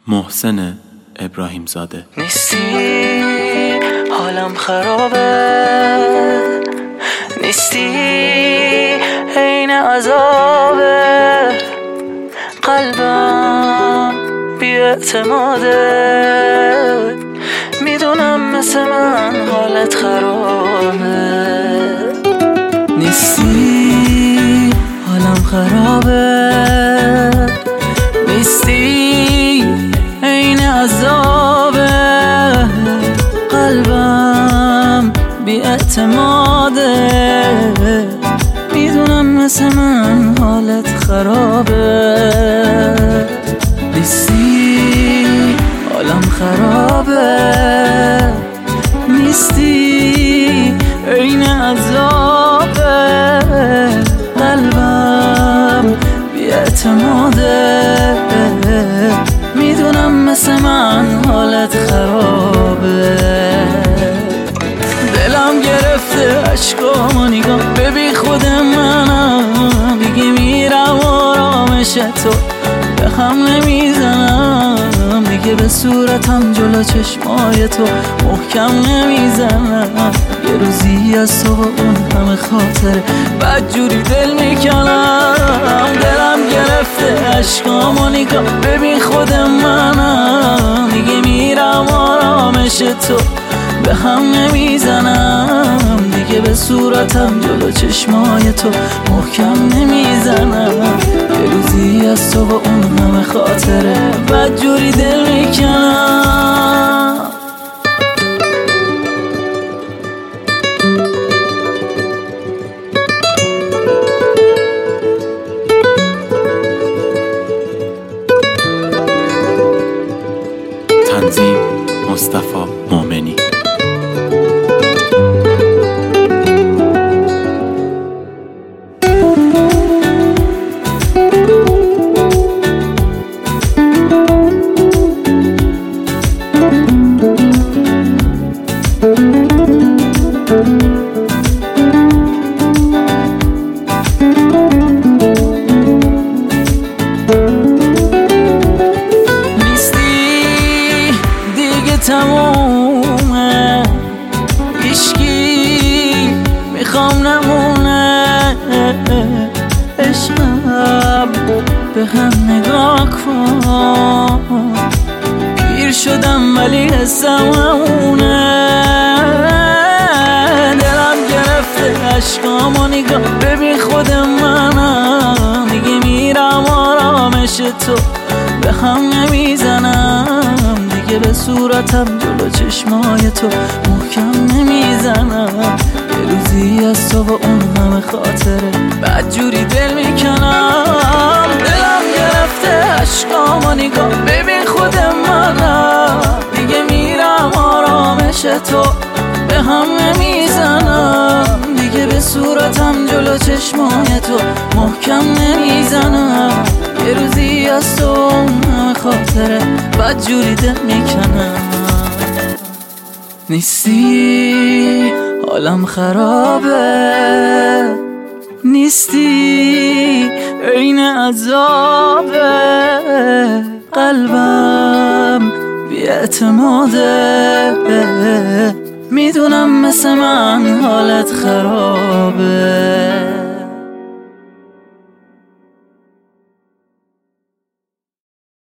محسن ابراهیم زاده. نیستی حالم خرابه، نیستی عین عذابه، قلبم بی اعتماده، میدونم مثل من حالت خرابه. نیستی حالم خرابه، نیستی عین عذابه، قلبم بی اعتماده، میدونم مثل من حالت خرابه. نیستی حالم خرابه، نیستی عین عذابه، قلبم بی اعتماده، میدونم مثل من حالت خرابه. دلم گرفته عشقامو نگاه، ببین خود منم دیگه میرم آرامش تو به هم نمیزنم، دیگه به صورتم جلو چشمای تو محکم نمیزنم. یه روزی از تو با اون همه خاطره بدجوری دل میکنم. دلم گرفته عشقامو نگاه، ببین خود منم دیگه میرم آرامش تو به هم نمیزنم، دیگه به صورتم جلو چشمای تو محکم نمیزنم. یه روزی از تو با اون همه خاطره بدجوری دل میکنم. تنظیم مصطفی مومنی. تمومه هیچکی میخوام نمونه، عشقم به هم نگاه کن، پیر شدم ولی حسم همونه. دلم گرفته عشقامو نگاه، ببین خود منم دیگه میرم آرامش تو به هم نمیزنم، دیگه به صورتم جلو چشمای تو محکم نمیزنم. یه روزی از تو با اون همه خاطره بدجوری دل میکنم. دلم گرفته عشقامو نگاه، ببین خود منم دیگه میرم آرامش تو به هم نمیزنم، دیگه به صورتم جلو چشمای تو محکم نمیزنم. یه روزی از تو همه خاطره بدجوری دل میکنم. نیستی حالم خرابه، نیستی عین عذابه، قلبم بی اعتماده، میدونم مثل من حالت خرابه.